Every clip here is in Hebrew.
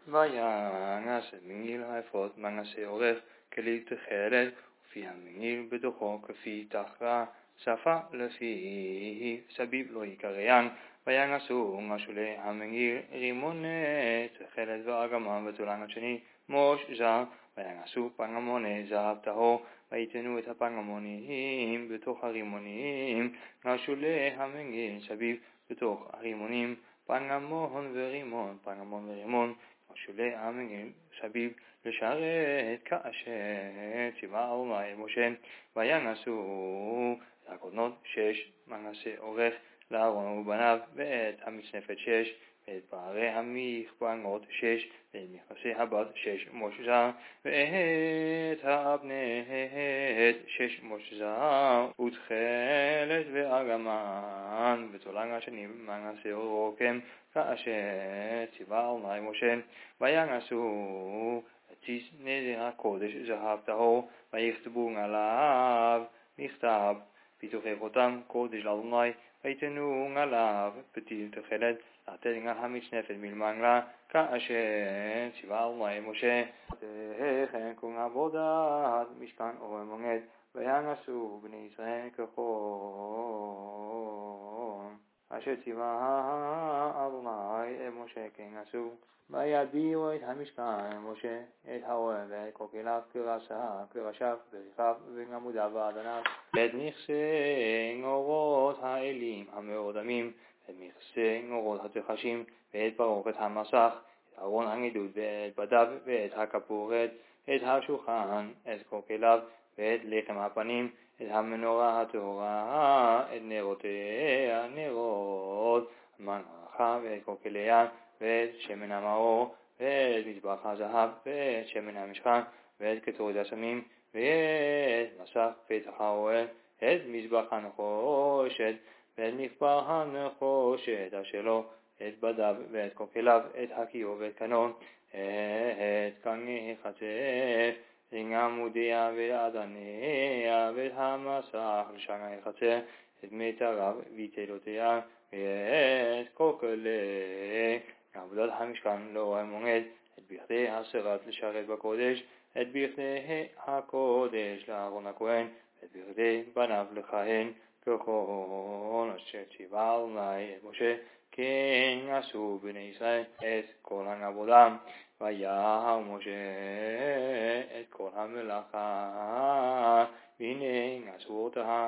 וינס המנגיל האפות מנגסי עורך כלי תחלת, ופי המנגיל בתוכו כפי תחרה, שפה לפי סביב לא יקריין. וינגסו משולי המנגיל רימוני תחלת ואגמה בתולן השני מוש זר. וינגסו פנגמוני זהב טהור, ויתנו את הפנגמונים בתוך הרימונים, משולי המנגיל סביב בתוך הרימונים, פנגמון ורימון, פנגמון ורימון, משולי המנגיל סביב לשרת כאשר ציווה אדוני משה. וינגסו את הקודנות 6 מנגסי עורך לאהרון ובניו, ואת המצנפת 6, ואת פערי המכפלות 6, ואת מכנסי הבת 6 מוש זר, ואת האבנט 6 מוש זר, ותכלת ואגמן בתולן השני מנגסי רוקם כאשר ציווה אדוני משה. וינגסו את ציס נזר הקודש זהב טהור, ויכתבו עליו מכתב פיתוחי חותם קודש לאדוני, ויתנו עליו פתיל תחלת לתת על המצנפת מלמעלה כאשר ציווה אדוני משה. וכן כל עבודת משכן אור המועד, וינגסו בני ישראל ככל אשר ציווה אדוני משה כן עשו. ויביאו את המשכן משה את האוהל ואת כוכליו כראשיו ברכיו ועמודיו ועדניו, ואת מכסי אורות האלים המאורדמים, ואת מכסי אורות התחשים, ואת פרוכת המסך, את ארון הנידוד ואת בדיו, ואת הכפורת, את השולחן, את כוכליו, ואת לחם הפנים, את המנורה הטהורה, את נרותיה, נרות המנחה ואת כוכליה, ואת שמן המאור, ואת מזבח הזהב, ואת שמן המשחה, ואת קטורת הסמים, ואת מסך פתח האוהל, את מזבח הנחושת, ואת מזבח הנחושת אשר לו, את בדיו, ואת כוכליו, את הכיור ואת קנו, את קני חצר, את עמודיה ועדניה, ואת המסך לשערי חצר, את מיתריו ותלותיה, ואת כוכלי עבודת המשכן לאור המועד, את בכדי הסרת לשרת בקודש, את בכדי הקודש לאהרון הכהן, את בכדי בניו לכהן, ככל אשר ציווה אדוני את משה כן עשו בני ישראל את כל העבודה. וירא משה את כל המלאכה, והנה עשו אותה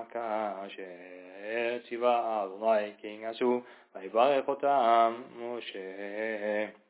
כאשר ציווה אדוני כן עשו, ויברך אותם משה.